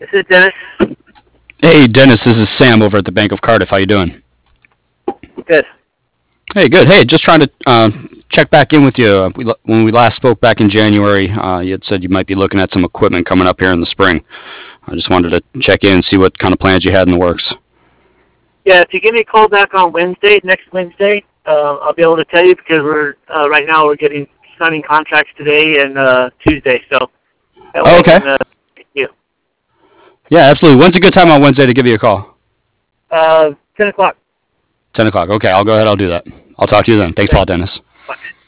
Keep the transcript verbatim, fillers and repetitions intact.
This is Dennis. Hey, Dennis, this is Sam over at the Bank of Cardiff. How you doing? Good. Hey, good. Hey, just trying to uh, check back in with you. We, when we last spoke back in January, uh, you had said you might be looking at some equipment coming up here in the spring. I just wanted to check in and see what kind of plans you had in the works. Yeah, if you give me a call back on Wednesday, next Wednesday, uh, I'll be able to tell you because we're uh, right now we're getting signing contracts today and uh, Tuesday. So that way Oh, I okay. can, uh, thank you. Yeah, absolutely. When's a good time on Wednesday to give you a call? Uh, ten o'clock. ten o'clock. Okay, I'll go ahead. I'll do that. I'll talk to you then. Thanks, Paul Dennis. Bye.